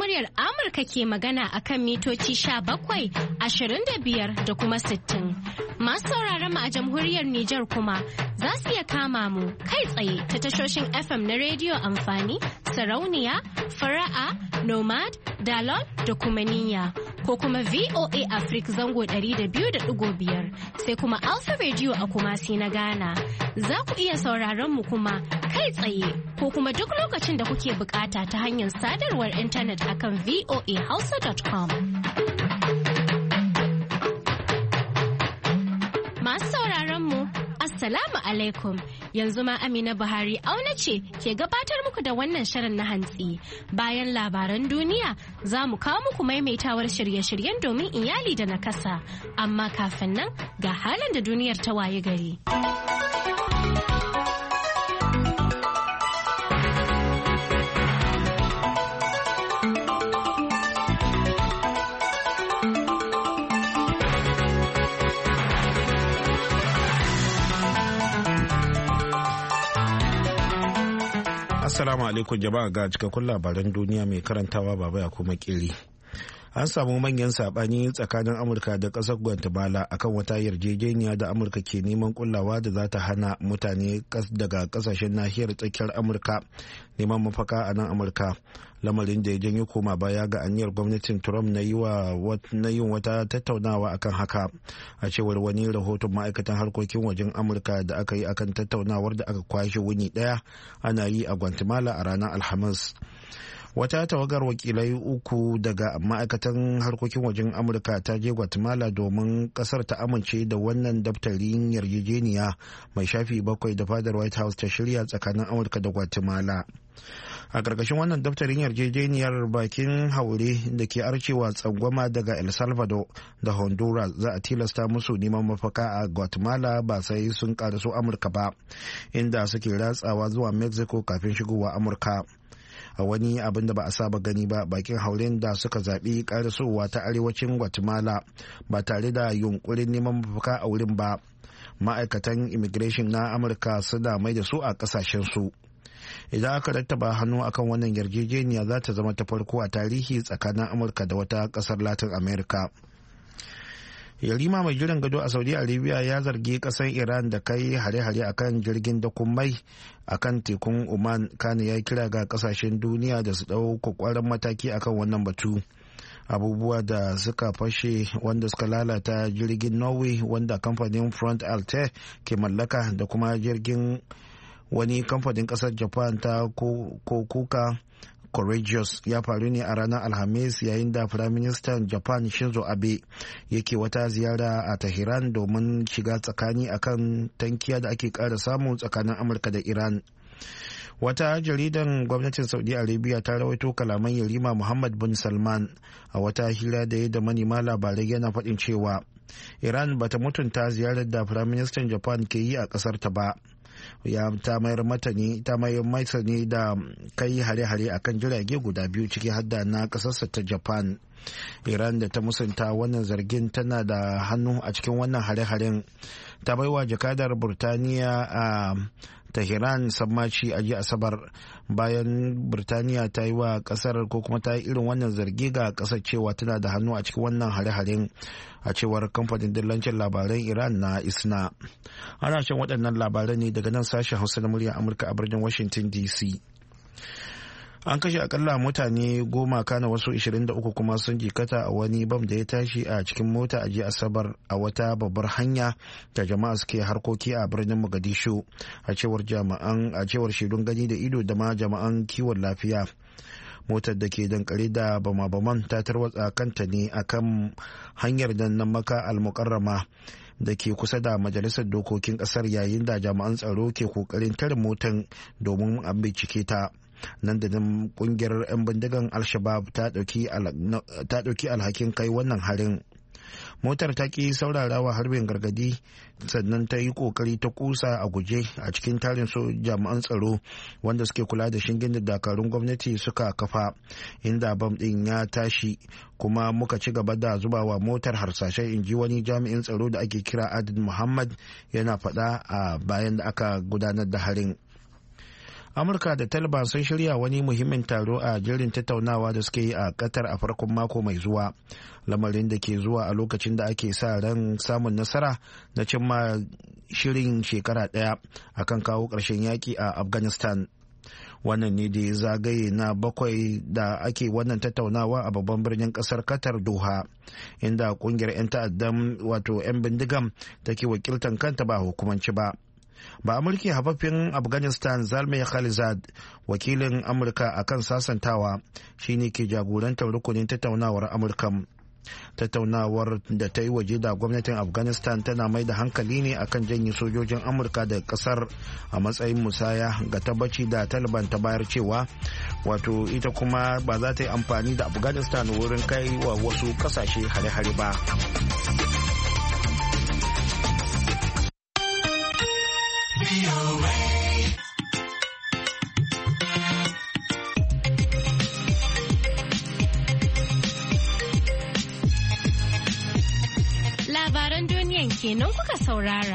muryar Amurka ke magana akan mitoci 17, 25 da kuma 60. Masu sauraron mu a jamhuriyar Nijar kuma za su iya kama mu kai tsaye ta tashoshin FM na rediyo amfani, sarauniya, fara'a, nomad, dalol da kuma niyya. Ko kuma VOA Africa zango 200.5 sai kuma Alpha Radio a Kumasi na Ghana. Za ku iya sauraron mu kuma kai tsaye ko kuma duk lokacin da kuke bukata ta hanyar sadarwar intanet akan voahausa.com. Masu sauraron mu Assalamu alaikum, yanzu ma Amina Buhari auna ce ke gabatar muku da wannan shirin na hantsi. Bayan labaran duniya za mu kawo muku maimaitawar shirye-shiryen domin iyali da nakasa. Amma kafin nan ga halin da duniyar ta waye gari. Assalamu alaikum jama'a ga cikakkun labaran duniya mai karantawa baba ya kuma kiri. An samu manyan sabani tsakanin Amurka da ƙasar Guatemala akan wata yarjejeniya da Amurka ke neman kullawa da za ta hana mutane daga ƙasashen nahiyar tsakiyar Amurka neman mafaka a nan Amurka. Lamarin da ya janyo koma baya ga aniyar gwamnatin Trump na yin wata tattaunawa akan haka, a cewar wani rahoton ma'aikatan harkokin wajen Amurka da aka yi akan tattaunawar da aka kwashe wuni daya ana yi a Guatemala a ranar Alhamis. Wata tawagar wakilai uku daga ma'aikatan harkokin wajen Amurka ta je Guatemala domin kasar ta amince da wannan daftarin yarjejeniya mai shafi 7 da fadar White House ta shirya tsakanin Amurka da Guatemala. A ƙarƙashin wannan daftarin yarjejeniyar bakin haure da ke arcewa tsangwama daga El Salvador da Honduras za a tilasta musu neman mafaka a Guatemala ba sai sun ƙaraso Amurka ba, inda suke ratsawa zuwa Mexico kafin shigowa Amurka. A wani abin da ba a saba gani ba, bakin hauren da suka zaɓi ƙarasowa ta arewacin Guatemala ba tare da yunkurin neman mafaka a wurin ba, ma'aikatan immigration na Amurka suna mai da su a ƙasashensu. Idan aka rattaba hannu akan wannan yarjejeniya za ta zama ta farko a tarihi tsakanin Amurka da wata ƙasar Latin America. Yarima mai jiran gado a Saudi Arabia ya zargi kasar Iran da kai hare-hare akan jirgin dakon mai akan tekun Oman, kana ya kira ga kasashen duniya da su dau kwakwaran mataki akan wannan batu. Abubuwa da suka fashe wanda suka lalata jirgin Norway wanda kamfanin Front Altair ke mallaka da kuma jirgin wani kamfanin kasar Japan ta Kokuka Courageous ya faru ne a ranar Alhamis yayin da Firaministan Japan Shinzo Abe yake wata ziyara a Tehran domin shiga tsakani akan tankiya da ake ƙara samu tsakanin Amurka da Iran. Wata jaridan gwamnatin Saudi Arabia ta rawaito kalaman Yarima Muhammad bin Salman a wata hira da ya da manema labarai yana faɗin cewa Iran bata mutunta ziyarar da Firaministan Japan ke yi a ƙasar ta ba. Ta mayar mata ne da kai hare-hare akan jirage guda biyu ciki hadda na kasarsa ta Japan. Iran da ta musanta wannan zargin tana da hannu a cikin wannan hare-haren. Ta baiwa jakadar Burtaniya a Tehran sammaci a jiya Asabar bayan Burtaniya ta yi wa kasar ko kuma ta yi irin wannan zargi ga kasar cewa tana da hannu a cikin wannan hare-haren, a cewar kamfanin dillancin labaran Iran na ISNA. Ana shan waɗannan labaran ne daga nan sashen Hausa na muryar Amurka a birnin Washington DC. An kashe akalla mutane 10 kana wasu 23 kuma sun jikata a wani bam da ya tashi a cikin mota a jiya Asabar a wata babbar hanya da jama'a suke harkoki a birnin Mogadishu, a cewar shaidun gani da ido da ma jama'an kiwon lafiya. Motar da ke dankare da bama-baman ta tarwatsa kanta ne akan hanyar nan Maka al-Mukarrama da ke kusa da majalisar dokokin kasar, yayin da jami'an tsaro ke kokarin tare motar domin an bincike ta. Nan da nan kungiyar 'yan bindigan Al-Shabaab ta ɗauki alhakin kai wannan harin. Motar ta ki saurarawa harbin gargadi, sannan ta yi kokari ta kusa a guje a cikin tarin jami'an tsaro wanda suke kula da shingen da dakarun gwamnati suka kafa, inda bam ɗin ya tashi kuma muka ci gaba da zubawa motar harsashai, in ji wani jami'in tsaro da ake kira Adil Muhammad yana faɗa a bayan da aka gudanar da harin. Amurka da Taliban sun shirya wani muhimmin taro a jerin tattaunawa da suke yi a Qatar a farkon mako mai zuwa, lamarin da ke zuwa a lokacin da ake sa ran samun nasara na cimma shirin shekara ɗaya akan kawo ƙarshen yaƙi a Afghanistan. Wannan ne da zagaye na 7 da ake wannan tattaunawa a babban birnin kasar Qatar, Doha, inda kungiyar 'yan ta'addan wato 'yan bindigan take wakiltar kanta ba hukumanci ba. Ba amurki hafaffen Afghanistan Zalmay Khalilzad, wakilin Amurka akan sasantawa, shine ke jagorantar rukunin tattaunawar Amurkan. Tattaunawar da ta yi waje da gwamnatin Afghanistan tana mai da hankali ne akan janye sojojin Amurka da kasar a matsayin musaya ga tabbaci da Taliban ta bayar cewa wato ita kuma ba za ta yi amfani da Afghanistan wurin kai wa wasu kasashe hare-hare ba. Labaran duniyan kenan kuka saurara.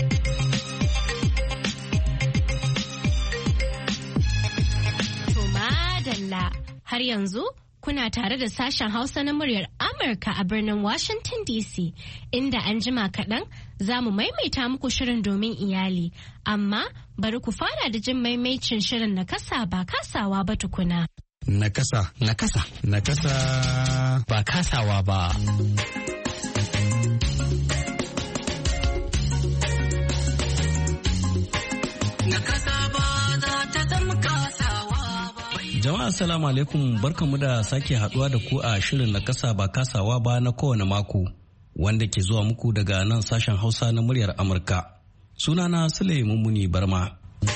To madalla, har yanzu kuna tare da sashen Hausa na muryar Amurka a birnin Washington DC, inda an jima kaɗan za mu maimaita muku shirin domin iyali, amma bari ku fara da jin maimaicin shirin na kasa ba kasawa ba tukuna. Nakasa. Ba kasawa ba. Jama'a assalamu alaikum, barkamu da sake haduwa da ku a shirin na kasa ba kasawa ba na kowane mako wanda ke zuwa muku daga nan sashen Hausa na muryar Amurka. Sunana Sule Mummuni Barma.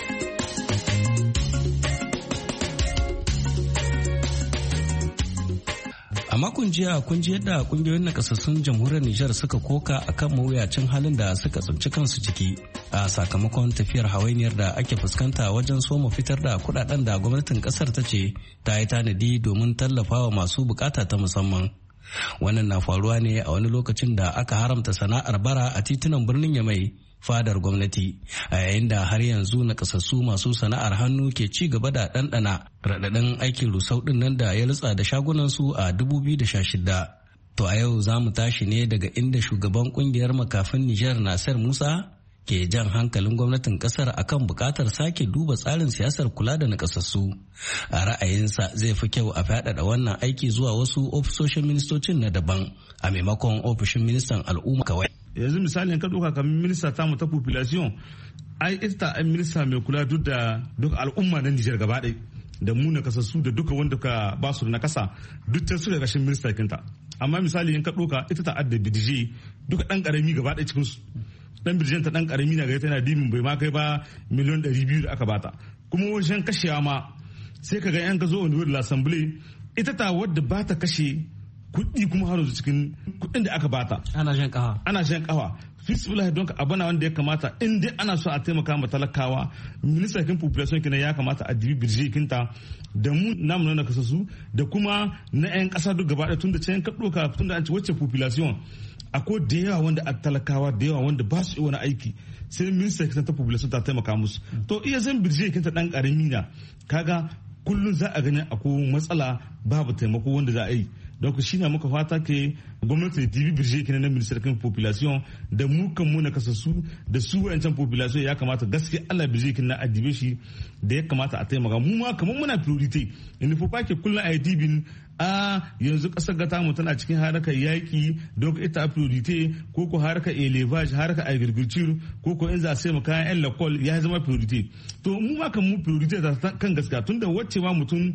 A makon jiya kun ji yadda kungiyoyin nakasassun jamhuriyar Nijar suka koka akan mawuyacin halin da suka tsinci kansu ciki a sakamakon tafiyar hawainiyar da ake fuskanta wajen soma fitar da kudaden da gwamnatin kasar ta ce ta yi tanadi domin tallafawa masu bukata ta musamman. Wannan na faruwa ne a wani lokacin da aka haramta sana'ar bara a titunan birnin Yamai, fadar gwamnati, a yayin da har yanzu nakasassu masu sana'ar hannu ke ci gaba da ɗanɗana raɗaɗin aikin rusau ɗin nan da ya rutsa da shagunansu a 2016. To a yau za mu tashi ne daga inda shugaban kungiyar makafin Nijar Nasir Musa ke jan hankalin gwamnatin kasar akan buƙatar sake duba tsarin siyasar kula da nakasassu. A ra'ayinsa zai fi kyau a faɗaɗa wannan aiki zuwa wasu ofisoshin ministocin na daban a maimakon ofishin ministan al'umma kawai. Yanzu misali ka ɗauka kamar minista tamu ta population, ai ita ai minista mai kula da duk al'umma na Nijar gaba ɗaya, da mu na kasassu da duka wanda ka ba su na kasa duk ta suka gashin minista kinta. Amma misali in ka ɗauka ita ta adda bidije duka ɗan ƙarami gaba ɗaya cikin su. Dan bidijen ta ɗan ƙarami na ga tana dimin bai ma kai ba miliyan 200 da aka bata. Kuma wajen kashewa ma sai ka ga yan ka zo wani wurin l'Assemblée ita ta wadda ba ta kashe kuɗi kuma har cikin kuɗin da aka bata. Ana shan kawa. Fisbullah don abana wanda ya kamata in dai ana so a taimaka ma talakawa, minista kin population kina ya kamata a dibi birje kinta da mu namu na kasasu da kuma na yan kasa duk gaba da tunda can ka doka tunda an ci wacce population akwai da yawa wanda a talakawa da yawa wanda ba su yi wani aiki, sai minista kin ta population ta taimaka musu. To iya zan birje kinta dan karami na kaga kullum za a gani akwai matsala, babu taimako wanda za a yi. Donc shi ne muka fata ke gwamnati da TV birje kenan na minister kan population da mu kan mu na kasassu da su wayancan population ya kamata gaskiya Allah birje kenan na adibe shi da ya kamata a taimaka mu ma kamar muna priority in fa ke kullun a dibin a yanzu kasar gata mu tana cikin harkar yaki don ita priority ko ko harkar elevage harkar agriculture ko ko in za a sai mu kayan yan lakol ya zama priority. To mu ma kan mu priority kan gaskiya tunda wacce ma mutum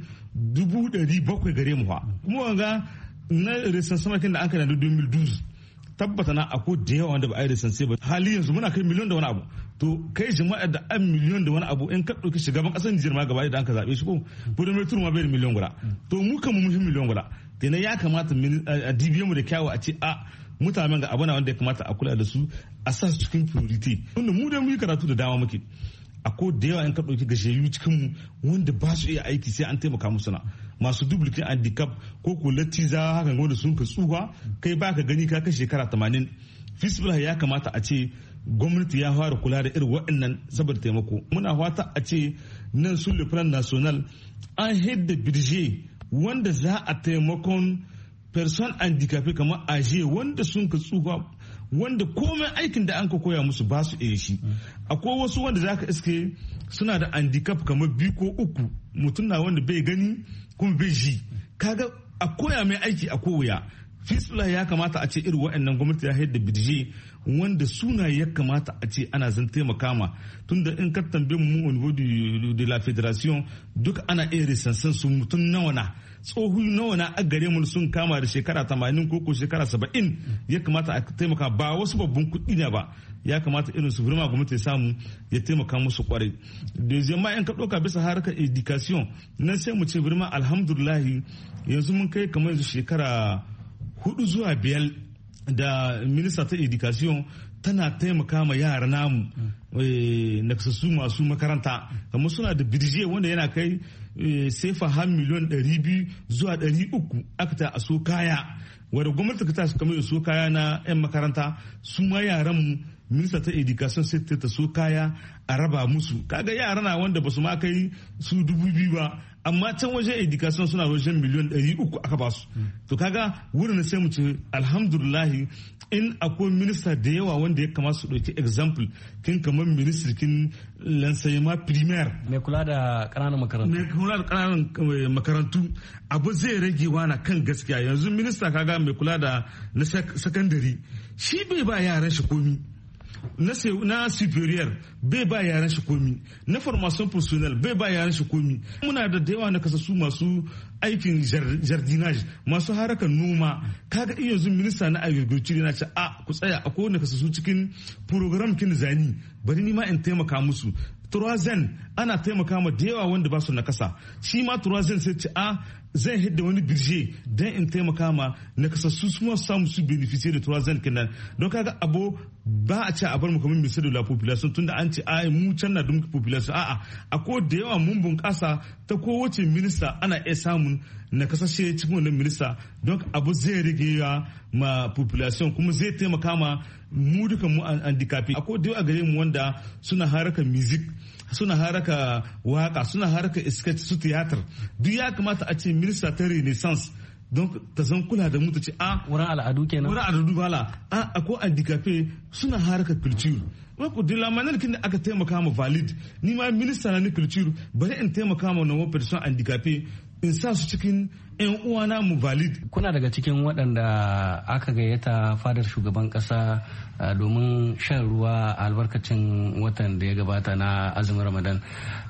700,000 gare mu fa kuma wanga na resansimakin da an kai na 2012 tabbata na akwai da yawa wanda ba a yi resansi ba. Hali yanzu muna kai miliyon da wani abu. To kai jama'a da an miliyon da wani abu in ka ɗauki shugaban ƙasar Nijar ma gaba da an ka zaɓe shi ko gudun tur ma bai da miliyon guda. To mu kan mu muhimmin miliyon guda. Kenan ya kamata a dibiye mu da kyawu a ce a mutanen ga abu na wanda ya kamata a kula da su a sa su cikin priority. Tunda mu da mu yi karatu da dama muke. Akwai da yawa in ka ɗauki gajiyayyu cikin mu wanda ba su iya aiki sai an taimaka musu na masu duplicate handicap ko ko lattiza hakan wanda sun ka tsufa kai baka gani ka kai shekara 80. Fisbullah ya kamata a ce gwamnati ya fara kula da irin waɗannan saboda taimako. Muna fata a ce nan sur le plan national an hidda birje wanda za a taimakon person handicapé kamar aje wanda sun ka tsufa wanda komai aikin da an ka koya musu ba su iya shi. Akwai wasu wanda za ka iske suna da handicap kamar 2 ko 3 mutum na wanda bai gani kuma bai ji, kaga a koya mai aiki a koya. Fisbula ya kamata a ce irin waɗannan gwamnati ya haɗa bidje wanda suna ya kamata a ce ana zan taimaka ma, tunda in ka tambaye mu au niveau de la fédération duk ana iya risansan su mutum nawa na tsohu nawa na a gare mu sun kama da shekara 80 ko shekara 70 ya kamata a taimaka, ba wasu babban kuɗi ne ba, ya kamata irin su birma gwamnati ya samu ya taimaka musu kwarai. Deuxième in ka ɗauka bisa harkar education nan sai mu ce birma alhamdulillah yanzu mun kai kamar yanzu shekara 4 zuwa 5 da minista ta education tana taimaka ma yara namu nakasassu masu makaranta, kamar suna da birje wanda yana kai sefa har miliyan 200 zuwa 300 aka ta a so kaya wadda gwamnati ka ta su kamar so kaya na 'yan makaranta, su ma yaran mu minista ta education sai ta so kaya a raba musu, kaga yara na wanda ba su ma kai su 2,000 ba, amma can wajen education suna wajen miliyan 300 aka ba su. To kaga wurin sai mu ce alhamdulillahi in akwai minista da yawa wanda ya kamata su ɗauki example kin kamar ministry kin lansayema primaire mai kula da ƙananan makarantu, mai kula da ƙananan makarantu abu zai rage wana kan gaskiya. Yanzu minista kaga mai kula da na secondary shi bai ba yaran shi komi, na superior bai ba yaran shi komi, na formation professionnel bai ba yaran shi komi. Muna da yawa na kasasu masu aikin jardinage, masu harakan noma, kaga iya yanzu minista na agriculture na ce a ku tsaya a kowane kasasu cikin program kin zani bari ni ma in taimaka musu. Turazen ana taimaka ma da yawa wanda ba su na kasa, shi ma Turazen sai ce a zai hidda wani birje don in taimaka ma na kasassu su samu su benefice da Turazen kenan. Don kaga abu ba a ce a bar mu kamar minister de la population tunda an ce ai mu can na dumki population, a'a akwai da yawa mun bunƙasa ta kowace minista ana iya samun na kasashe cikin wannan minista, don abu zai rage ma population kuma zai taimaka ma mu duka mu handicapé. Akwai da yawa gare mu wanda suna haraka music, suna haraka waka, suna haraka sketch su theater, duk ya kamata a ce minista ta renaissance don ta zan kula da mu ta ce a wurin al'adu kenan, wurin al'adu bala a akwai handicapé suna haraka culture. Wako de la manière kin da aka taimaka ma valid, ni ma minista na culture bari in taimaka ma wannan person handicapé in sa su cikin 'yan uwana mu valid. Kuna daga cikin waɗanda aka gayyata fadar shugaban ƙasa domin shan ruwa a albarkacin watan da ya gabata na azumin Ramadan.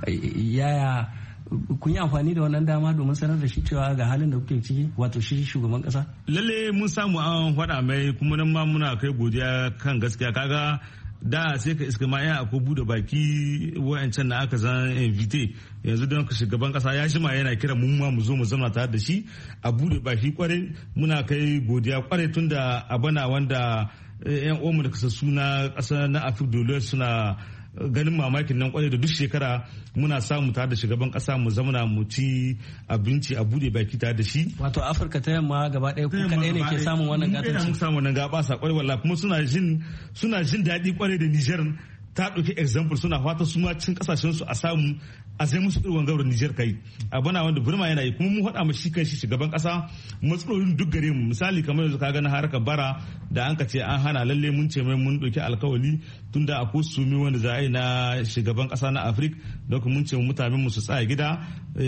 Yaya kun yi amfani da wannan dama domin sanar da shi cewa ga halin da kuke ciki, wato shi shugaban ƙasa? Lalle mun samu an faɗa mai kuma nan ma muna kai godiya kan gaskiya. Kaga da sai ka iska ma ya akwai bude baki wa'ancan na aka zan invite, yanzu don ka shugaban kasa ya shima yana kira mun ma mu zo mu zama tare da shi a bude baki kwarai. Muna kai godiya kwarai tunda abana wanda yan uwanmu da kasassu na kasa na Afirka dole suna ganin mamakin nan kwarai da duk shekara muna samu tare da shugaban kasa mu zamana mu ci abinci a bude baki tare da shi. Wato Afirka ta yamma gaba ɗaya ku kaɗai ne ke samun wannan gatanci? Mun samu wannan gaba sa kwarai wallahi, kuma suna jin daɗi kwarai da Niger ta ɗauki example, suna fata su ma cikin kasashen su a samu a zai musu irin gaurin Niger kai abana wanda Burma yana yi. Kuma mun haɗa mu shi kan shi shugaban kasa matsalolin duk gare mu, misali kamar yanzu kaga na harkar bara da an ka ce an hana, lalle mun ce mai mun ɗauki alkawali tunda akwai sumi wanda za a yi na shugaban kasa na Afirka, don mun ce mutanen mu su tsaya gida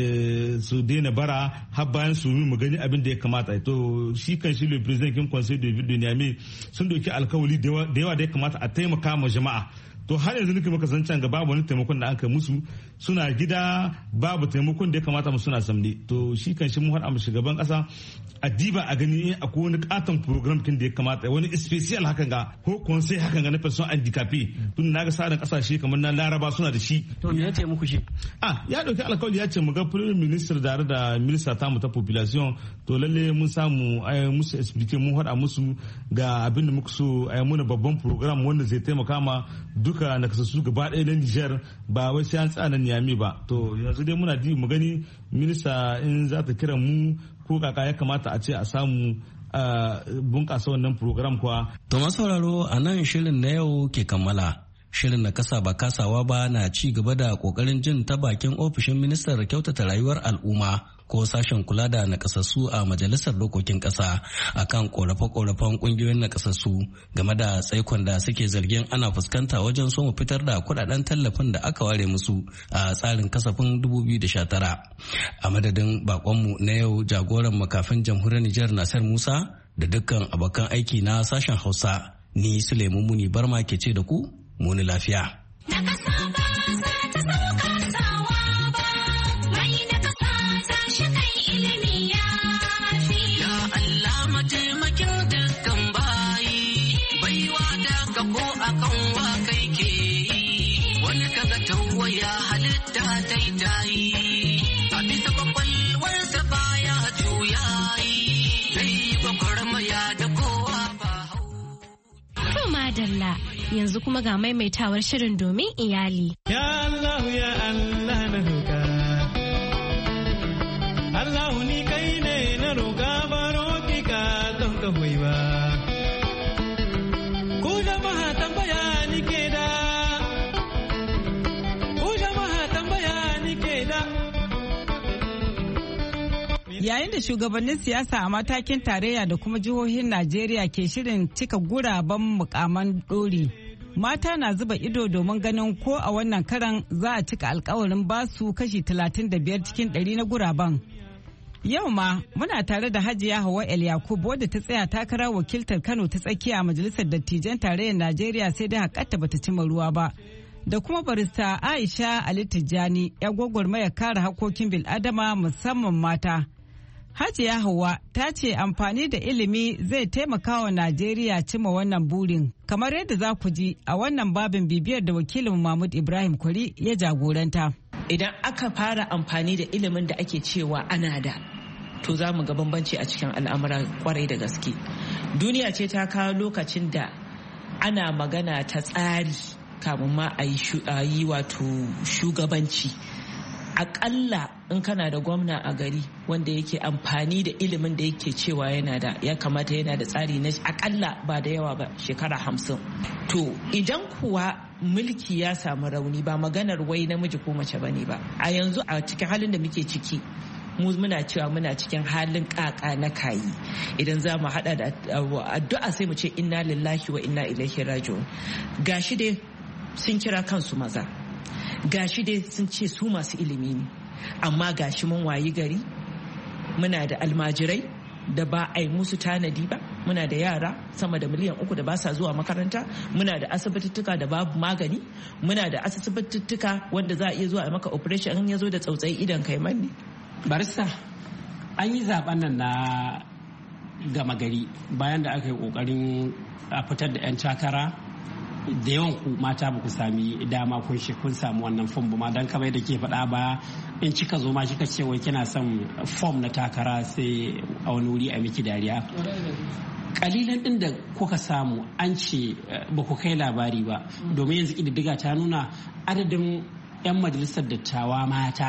su daina bara har bayan sumi mu gani abin da ya kamata. To shi kan shi le president kin conseil de ville de Niamey sun ɗauki alkawali da yawa da ya kamata a taimaka ma jama'a. To har yanzu nake maka zancen ga babu wani taimakon da an kai musu, suna gida babu taimakon da ya kamata mu suna samne. To shi kan shi mun haɗa mu shugaban ƙasa a diba a gani akwai wani katon program kin da ya kamata wani special hakan ga ko conseil hakan ga na person handicapé, tun na ga sauran ƙasashe kamar na Laraba suna da shi. To me yace muku shi? Ya dauki alƙawari ya ce mu ga prime minister da minista ta mu ta population, to lalle mun samu musu explique mun haɗa musu ga abin da muka so muna babban program wanda zai taimaka ma duka na kasassu gaba ɗaya na Niger, ba wai sai an tsana Niamey ba. To yanzu dai muna mu gani minista in za ta kira mu ko kaka ya kamata a ce a samu bunƙasa wannan program kuwa. To masauraro a nan shirin na yau ke kammala, Shirin na kasa ba kasawa ba na ci gaba da kokarin jin ta bakin ofishin ministan kyautata rayuwar al'umma ko sashen kula da nakasassu a majalisar dokokin kasa akan korafe-korafen kungiyoyin nakasassu game da tsaikon da suke zargin ana fuskanta wajen so mu fitar da kudaden tallafin da aka ware musu a tsarin kasafin 2019. A madadin bakonmu na yau jagoran makafin jamhuriyar Nijar Nasir Musa da dukkan abokan aiki na sashen Hausa, ni Suleiman Muni Barma ke ce da ku muni lafiya. Yanzu kuma ga maimaitawar shirin domin iyali. Ya Allah ya Allah na roƙa. Allah ni kai ne na roƙa baro ki ka don ka hoyi ba. Ku jama'a tambaya ni ke da. Ku jama'a tambaya ni ke da. Yayin da shugabannin siyasa a matakin tarayya da kuma jihohin Najeriya ke shirin cika guraben mukaman ɗori. Mata na zuba ido domin ganin ko a wannan karan za a cika alkawarin basu kashi 35 cikin 100 na guraben. Yau ma muna tare da Hajiya Hauwa El Yakub wadda ta tsaya takarar wakiltar Kano ta tsakiya a Majalisar Dattijan Tarayyar Najeriya sai dai hakatta bata cima ruwa ba. Da kuma barista Aisha Ali Tijjani ya gwagwarmaya kare hakokin bil'adama musamman mata. Hajiya Hauwa ta ce amfani da ilimi zai taimaka wa Najeriya cima wannan burin. Kamar yadda za ku ji a wannan babin bibiyar da wakilin Mahmud Ibrahim Kwari ya jagoranta. Idan aka fara amfani da ilimin da ake cewa ana da, to za mu ga bambanci a cikin al'amura kwarai da gaske. Duniya ce ta kawo lokacin da ana magana ta tsari kamun ma a yi wato shugabanci. Akalla in kana da gwamna a gari wanda yake amfani da ilimin da yake cewa ya kamata yana da tsari na akalla ba da yawa ba shekara 50. To idan kuwa mulki ya samu rauni ba maganar wai namiji ko mace bane ba. A yanzu a cikin halin da muke ciki muna cewa muna cikin halin kaka na kayi. Idan za mu hada da addu'a sai mu ce inna lillahi wa inna ilaihi raji'un. Gashi dai sun kira kansu maza. Gashi dai sun ce su masu ilimi ne, amma gashi mun wayi gari muna da almajirai da ba a yi musu tanadi ba, muna da yara sama da miliyan 3 da ba sa zuwa makaranta, muna da asibitittuka da babu magani, muna da asibitittuka wanda za a iya zuwa a maka operation in ya zo da tsautsayi idan kai manne. Barista, an yi zaben nan na gama gari bayan da aka yi kokarin a fitar da 'yan takara da yawan ku mata ba ku sami dama kun samu wannan fom ba ma dan kamar da ke faɗa ba in kika zo ma kika ce wai kina son fom na takara sai a wani wuri a miki dariya. Kalilan din da kuka samu an ce ba ku kai labari ba domin yanzu ƙididdiga ta nuna adadin 'yan majalisar dattawa mata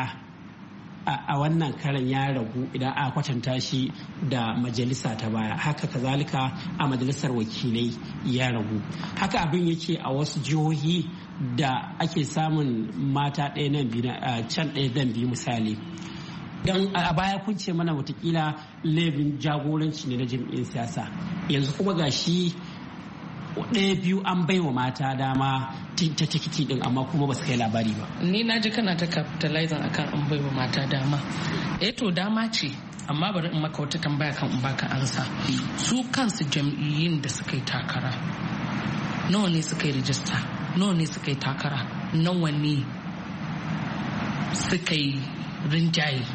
a wannan karan ya ragu idan a kwatanta shi da majalisa ta baya, haka kazalika a majalisar wakilai ya ragu. Haka abin yake a wasu jihohi da ake samun mata ɗaya nan biyu can ɗaya zan biyu misali. Don a baya kun ce mana watakila laifin jagoranci ne na jam'iyyar siyasa, yanzu kuma ga shi ɗaya biyu an baiwa mata dama ta tikiti din amma kuma ba su kai labari ba. Ni na ji kana ta capitalizing akan an baiwa mata dama. To dama ce, amma bari in maka wata tambaya kan in baka ansa. Su kansu jam'iyyun da suka yi takara nawa ne suka yi rijista, nawa ne suka yi takara, nawa ne suka yi rinjaye.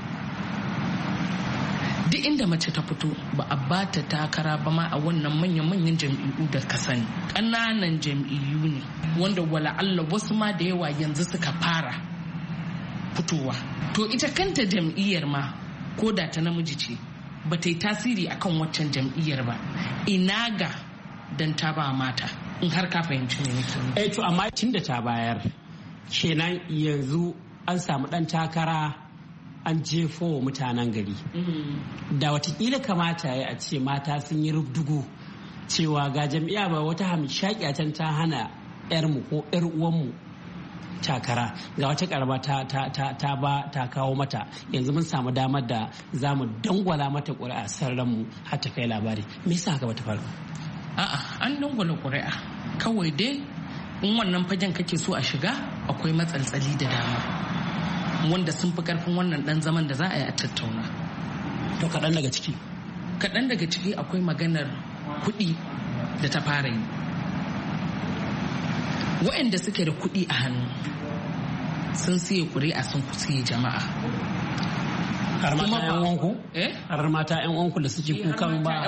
Duk inda mace ta fito ba a ba ta takara ba ma a wannan manyan jam'iyyu da ka sani, ƙananan jam'iyyu ne wanda wala Allah wasu ma da yawa yanzu suka fara fitowa. To ita kanta jam'iyyar ma ko da ta namiji ce ba ta yi tasiri akan waccan jam'iyyar ba, ina ga dan ta ba mata, in har ka fahimci ne nake. To amma tun da ta bayar kenan yanzu an samu dan takara an jefo wa mutanen gari. Da watakila kamata ya ce mata sun yi rubdugu cewa ga jam'iyya ba wata hamshakiya can ta hana 'yarmu ko 'yar uwanmu takara ga wata karama ta kawo mata yanzu mun samu damar da za mu dangwala mata ƙuri'a sarranmu har ta kai labari me yasa haka bata faru? A'a, an dangwala ƙuri'a kawai dai in wannan fagen kake so a shiga akwai matsaltsali da dama wanda sun fi karfin wannan dan zaman da za a yi a tattauna. To kaɗan daga ciki akwai maganar kuɗi da ta fara yi. Waɗanda suke da kuɗi a hannu sun siye ƙuri'a sun siye jama'a. Har mata 'yan uwanku? Har mata 'yan uwanku da suke kukan ba?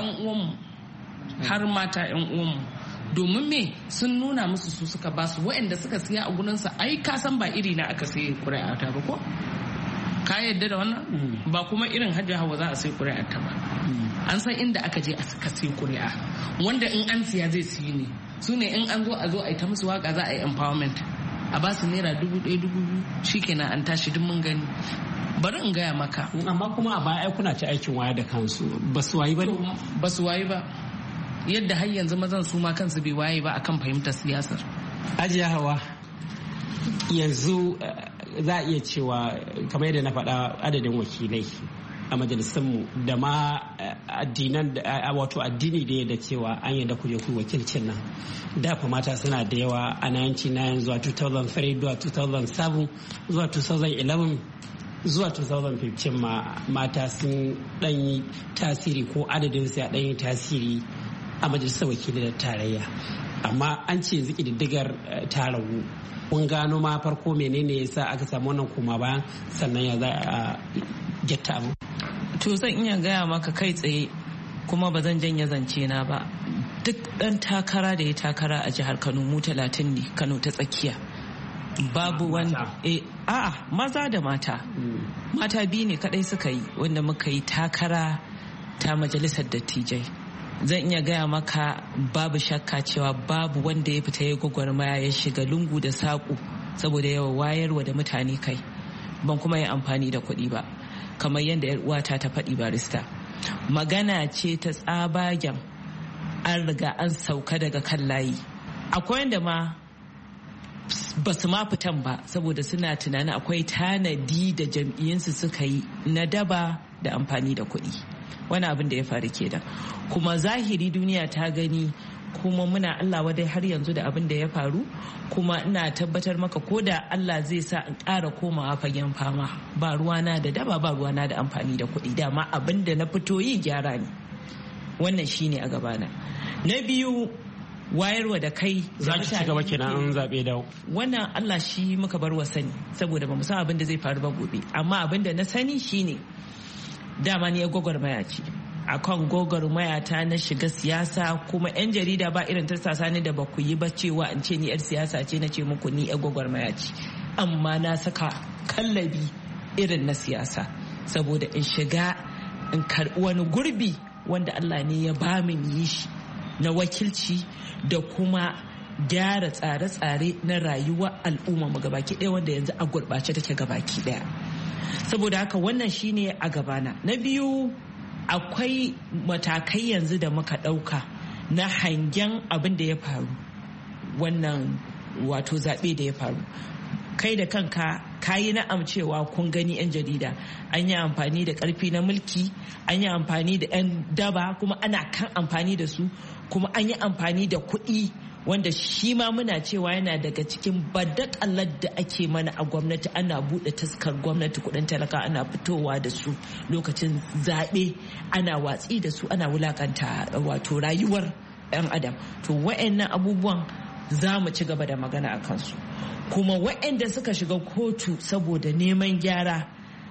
Har mata 'yan uwanmu. Domin me sun nuna musu su suka basu waɗanda suka siya a gurinsa ai ka san ba iri na aka siye ƙuri'a ta ba ko? Ka yadda da wannan? Ba kuma irin Hajji Hawa za a sai ƙuri'a ta ba. An san inda aka je aka siya ƙuri'a wanda in an siya zai siyi ne. Su ne in an zo a yi ta musu waka za a yi empowerment a ba su naira 1,000 shikenan an tashi duk mun gani. Bari in gaya maka. Amma kuma a baya kuna ci aikin waya da kansu ba su wayi ba ne? Ba su wayi ba. Yadda har yanzu mazan su ma kansu bai waye ba akan fahimtar siyasar. Hajiya Hawa yanzu za a iya cewa kamar yadda na faɗa adadin wakilai a majalisunmu da ma addinan wato addini da yadda cewa an yadda kuje ku wakilcin nan da fa mata suna da yawa a 1999 zuwa 2003 zuwa 2007 zuwa 2011 zuwa 2015 ma mata sun ɗanyi tasiri ko adadin su ya ɗanyi tasiri a majalisar wakilai da tarayya amma an ce yanzu ƙididdigar ta ragu. Kun gano ma farko menene yasa aka samu wannan koma bayan sannan ya za a getta abu? To zan iya gaya maka kai tsaye kuma ba zan janye zance na ba. Duk ɗan takara da ya takara a jihar Kano mu 30 ne, Kano ta tsakiya. Babu wanda a'a maza da mata. Mata biyu ne kadai suka yi wanda muka yi takara ta majalisar dattijai. Zan iya gaya maka babu shakka cewa babu wanda ya fita ya gwagwarmaya ya shiga lungu da saƙo saboda yawa wayarwa da mutane kai. Ban kuma yi amfani da kuɗi ba kamar yadda 'yar uwata ta faɗi barista. Magana ce ta tsabagen an riga an sauka daga kan layi. Akwai wanda ma ba su ma fitan ba saboda suna tunanin akwai tanadi da jam'iyyunsu suka yi na daba da amfani da kuɗi. Wani abin da ya faru kenan kuma zahiri duniya ta gani kuma muna Allah wadai har yanzu da abin da ya faru kuma ina tabbatar maka ko da Allah zai sa in ƙara komawa fagen fama ba ruwana da daba ba ruwana da amfani da kuɗi dama abin da na fito yi gyara ne wannan shine a gabana. Na biyu wayarwa da kai za ki ci gaba kenan an zabe dawo wannan Allah shi muka bar wa sani saboda ba mu san abin da zai faru ba gobe amma abin da na sani shine dama ni gwagwarmaya ce akan gwagwarmaya ta na shiga siyasa kuma 'yan jarida ba irin tarsasa ni da ba ku yi ba cewa in ce ni 'yar siyasa ce na ce muku ni 'yar gwagwarmaya ce amma na saka kallabi irin na siyasa saboda in shiga in karɓi wani gurbi wanda Allah ne ya ba min yi shi na wakilci da kuma gyara tsare-tsare na rayuwar al'umma mu gabaki ɗaya wanda yanzu a gurɓace take gabaki ɗaya. Saboda haka wannan shine a gabana. Na biyu akwai matakai yanzu da muka ɗauka na hangen abin da ya faru wannan wato zaɓe da ya faru. Kai da kanka kayi na'am cewa kun gani 'yan jarida an yi amfani da ƙarfi na mulki an yi amfani da 'yan daba kuma ana kan amfani da su kuma an yi amfani da kuɗi wanda shi ma muna cewa yana daga cikin badakalar da ake mana a gwamnati ana buɗe taskar gwamnati kuɗin talaka ana fitowa da su lokacin zaɓe ana watsi da su ana wulakanta wato rayuwar 'yan adam to wa'annan abubuwan za mu ci gaba da magana a kansu kuma wa'anda suka shiga kotu saboda neman gyara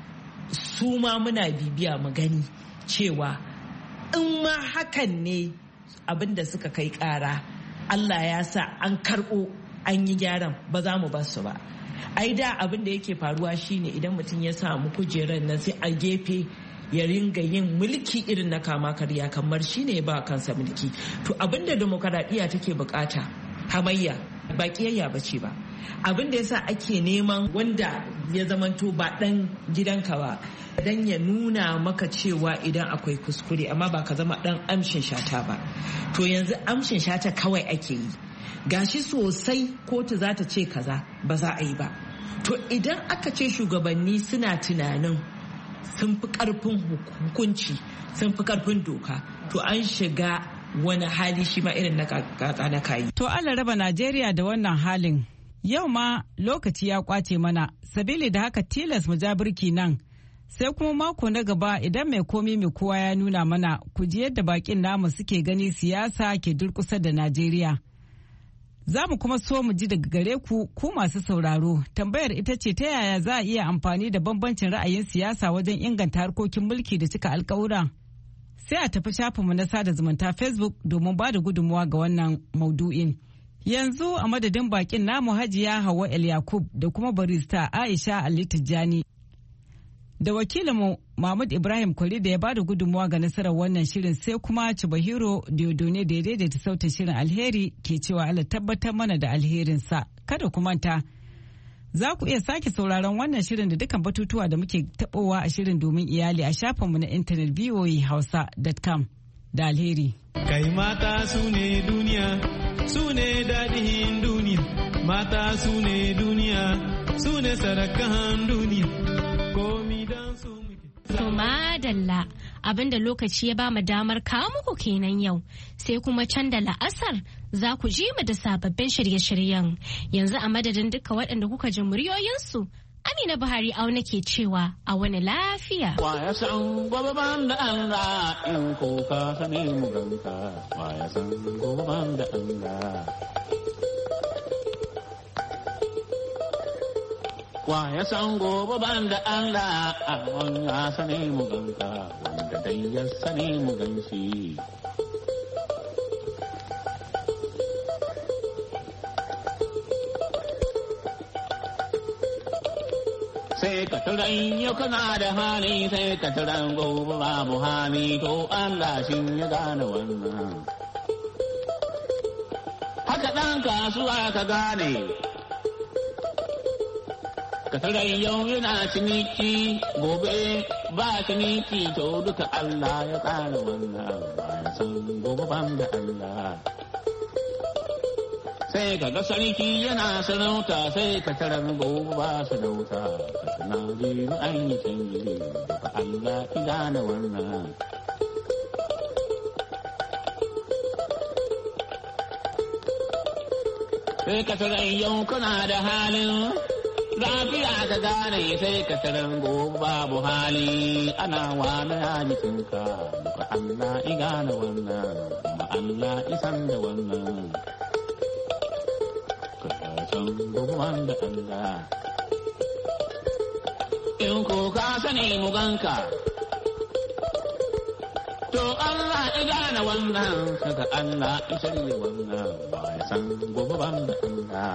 su ma muna bibiya mu gani cewa in ma hakan ne abin da suka kai ƙara Allah ya sa an karɓo an yi gyaran ba za mu bar su ba. Ai da abin da yake faruwa shine idan mutum ya samu kujerar nan sai a gefe ya ringa yin mulki irin na kama karya kamar shine ya ba kansa mulki. To abin da demokaradiyya take bukata hamayya ba kiyayya bace ba. Abin da yasa ake neman wanda ya zamanto ba dan gidanka ba dan ya nuna maka cewa idan akwai kuskure amma ba ka zama dan amshin shata ba to yanzu amshin shata kawai ake yi gashi sosai kotu za ta ce kaza ba za a yi ba. To idan aka ce shugabanni suna tunanin sun fi karfin hukunci sun fi karfin doka to an shiga wani hali shi ma irin na kaka na kayi. To Allah raba Najeriya da wannan halin. Yau ma lokaci ya kwace mana, sabili da haka tilas mu ja birki nan. Sai kuma mako na gaba idan mai komi mai kowa ya nuna mana ku ji yadda bakin namu suke gani siyasa ke durkusa da Najeriya. Za mu kuma so mu ji daga gare ku masu sauraro. Tambayar ita ce ta yaya za a iya amfani da bambancin ra'ayin siyasa wajen inganta harkokin mulki da cika alkawura? Sai a tafi shafinmu na sada zumunta Facebook domin ba da gudunmuwa ga wannan maudu'in. Yanzu a madadin bakin namu Hajiya Hauwa El Yakub da kuma barista Aisha Ali Tijjani. Da wakilinmu Mahmud Ibrahim Kwari da ya ba da gudunmuwa ga nasarar wannan shirin sai kuma Chubahiro Diodone da ya daidaita sautin shirin alheri ke cewa Allah tabbatar mana da alherinsa. Kada ku manta, za ku iya sake sauraron wannan shirin da dukkan batutuwa da muke tabowa a shirin domin iyali a shafinmu na intanet voahausa.com da alheri. Kai mata su ne duniya, su ne daɗin duniya, mata su ne duniya, su ne sarakan duniya. To madalla abinda lokaci ya ba mu damar kawo muku kenan yau sai kuma can da la'asar za ku ji mu da sababbin shirye-shiryen yanzu a madadin duka waɗanda kuka ji muryoyinsu Amina Buhari auna ke cewa a wani lafiya. Waya san gobe ban da Allah in kuka sani mu ganka waya san gobe ban da Allah. Wa ya san gobe ban da Allah abun ya sani mu ganka wanda dai ya sani mu ganshi. Sai ka turan yau kana da hali sai ka turan gobe babu hali to Allah shi ya gane wannan. Haka ɗan kasuwa ka gane. Katarai yau yana ciniki gobe ba ciniki to duka Allah ya tsara wannan bayan san gobe ban da Allah. Sai ka ga sarki yana sarauta sai ka tarar gobe ba sarauta ka tana biyu an yi canji duka Allah ya gane wannan. Sai ka tarar yau kana da halin lafiya ta gane sai ka tarar gobe babu hali ana wani hajjikinka duka Allah i gane wannan kuma Allah isan da wannan ka san gobe wanda Allah in ko ka sani mu ganka to Allah i gane wannan saka Allah isan da wannan ba ya san gobe wanda Allah.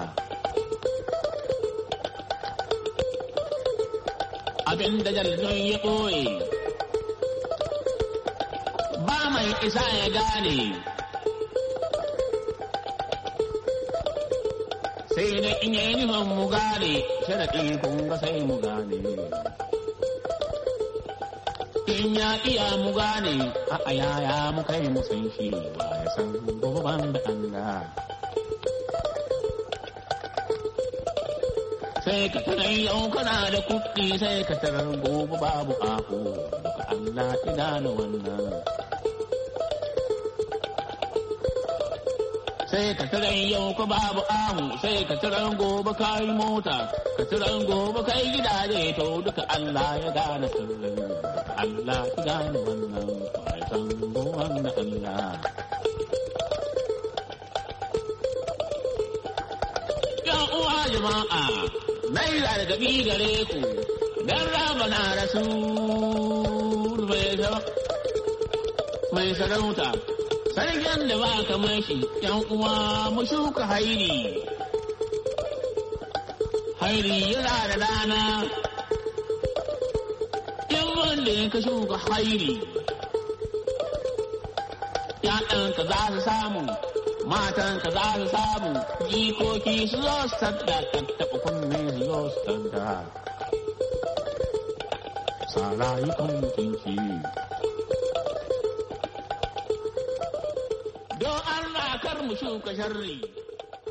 Abin da jaridun ya ɓoye ba mai isa ya gane sai na in yi nufin mu gane sharaɗi kun ga sai mu gane in ya iya mu gane a yaya mu kai mu san shi ba ya san gobe ban da Allah. Sai ka tarar yau kana da kuɗi sai ka tarar gobe babu ahu duka Allah ina na wannan. Sai ka tarar yau ka babu ahu sai ka tarar gobe kayi mota ka tarar gobe kai gidaje to duka Allah ya gane sirrin Allah ya gane wannan bai san gobe da Allah. Ya uwa jama'a mai gargaɗi gare ku don rama na rasul mai sarauta sarkin da ba kamar shi yan uwa mu shuka hairi yana da rana in wanda ka shuka hairi ‘ya'yanka za su samu matanka za su samu jikoki su zo su sadda tattaɓa kunne su zo su sadda sa rayukan mutunci don Allah kar mu shuka sharri